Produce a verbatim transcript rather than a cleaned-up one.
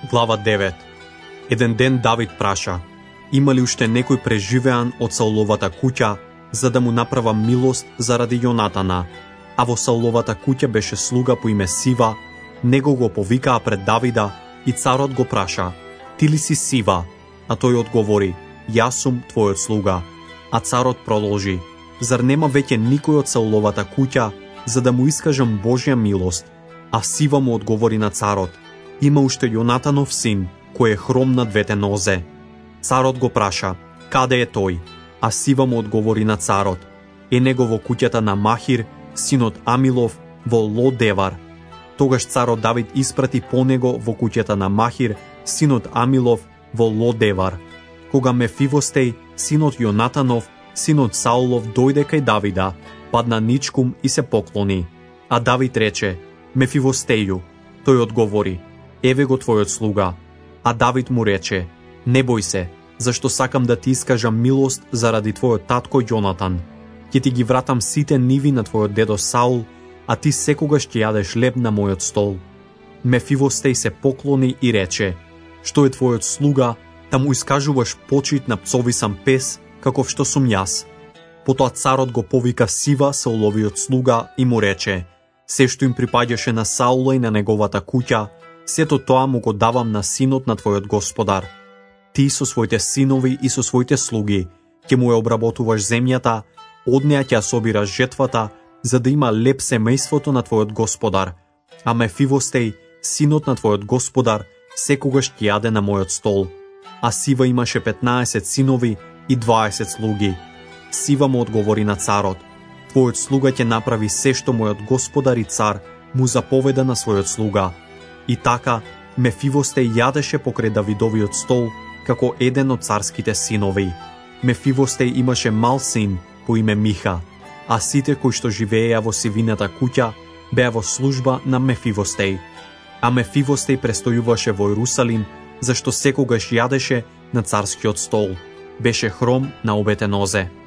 Глава девет. Еден ден Давид праша: има ли уште некој преживеан од Сауловата куќа, за да му направа милост заради Јонатана? А во Сауловата куќа беше слуга по име Сива, него го повикаа пред Давида и царот го праша: ти ли си Сива? А тој одговори: јас сум твојот слуга. А царот продолжи: зар нема веќе никој од Сауловата куќа, за да му искажам Божја милост? А Сива му одговори на царот: има уште Јонатанов син, кој е хром на двете нозе. Царот го праша: каде е тој? А Сива му одговори на царот: е него во куќата на Махир, синот Амилов, во Ло-Девар. Тогаш царот Давид испрати по него во куќата на Махир, синот Амилов, во Ло-Девар. Кога Мефивостеј, синот Јонатанов, синот Саулов, дојде кај Давида, падна ничкум и се поклони. А Давид рече: Мефивостеју. Тој одговори: еве го твојот слуга. А Давид му рече: не бој се, зашто сакам да ти искажам милост заради твојот татко Јонатан. Ќе ти ги вратам сите ниви на твојот дедо Саул, а ти секогаш ќе јадеш леб на мојот стол. Мефивостеј се поклони и рече: што е твојот слуга, да му искажуваш почит на пцовисан пес, каков што сум јас. Потоа царот го повика Сива, Сауловиот слуга, и му рече: се што им припаѓаше на Саула и на неговата куќа, сето тоа му го давам на синот на твојот господар. Ти со своите синови и со своите слуги ќе му ја обработуваш земјата, од неа ќе ја собираш жетвата, за да има леп семејството на твојот господар. А Мефивостеј, синот на твојот господар, секогаш ќе јаде на мојот стол. А Сива имаше петнаесет синови и дваесет слуги. Сива му одговори на царот: твојот слуга ќе направи се што мојот господар и цар му заповеда на својот слуга. И така Мефивостеј јадеше покрај Давидовиот стол како еден од царските синови. Мефивостеј имаше мал син по име Миха, а сите кои што живееја во Сивината куќа беа во служба на Мефивостеј. А Мефивостеј престојуваше во Ерусалим, зашто секогаш јадеше на царскиот стол. Беше хром на обете нозе.